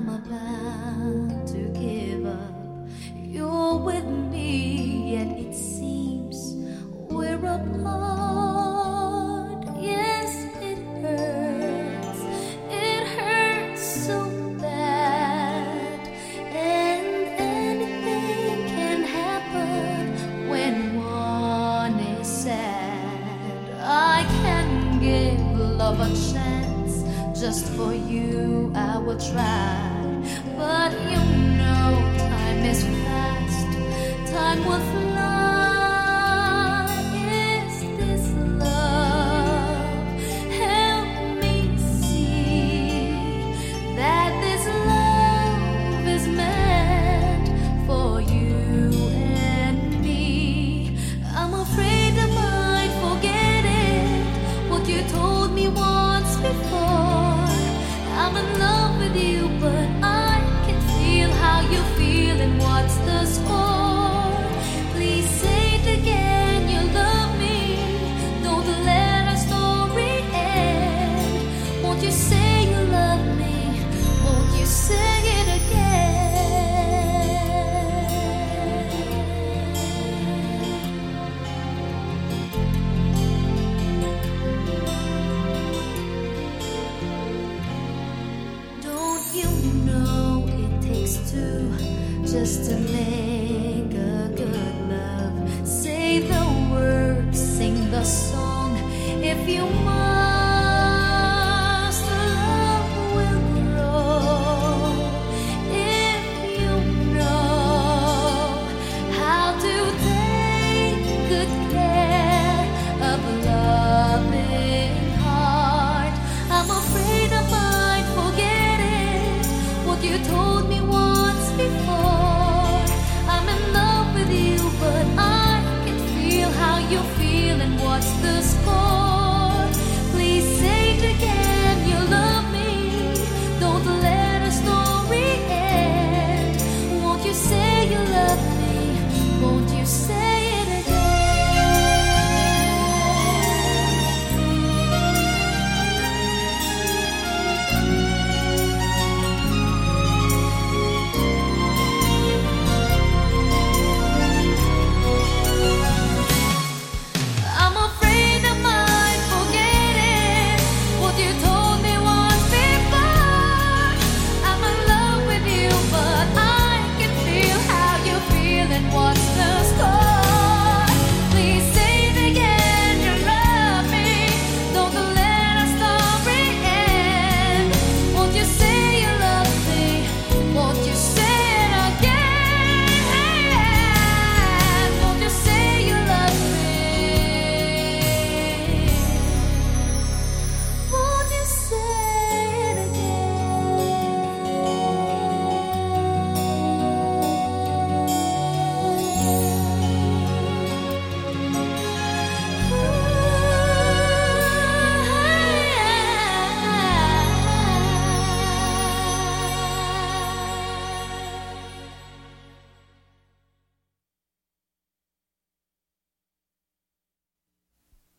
I'm about to give up. You're with me, yet it seems we're apart. Yes, it hurts. It hurts so bad. And anything can happen when one is sad. I can give love a chance. Just for you, I will try. But you know, time is fast. Time will fly. Is this love? Help me see that this love is meant for you and me. I'm afraid I might forget it, what you told me once before. I'm in love with you, but I can feel how you feel, and what's the score? Please say it again, you love me. Don't let our story end. Won't you say you love me? Won't you say it again? You know it takes two just to make a good love. Say the words, sing the song, if you mind.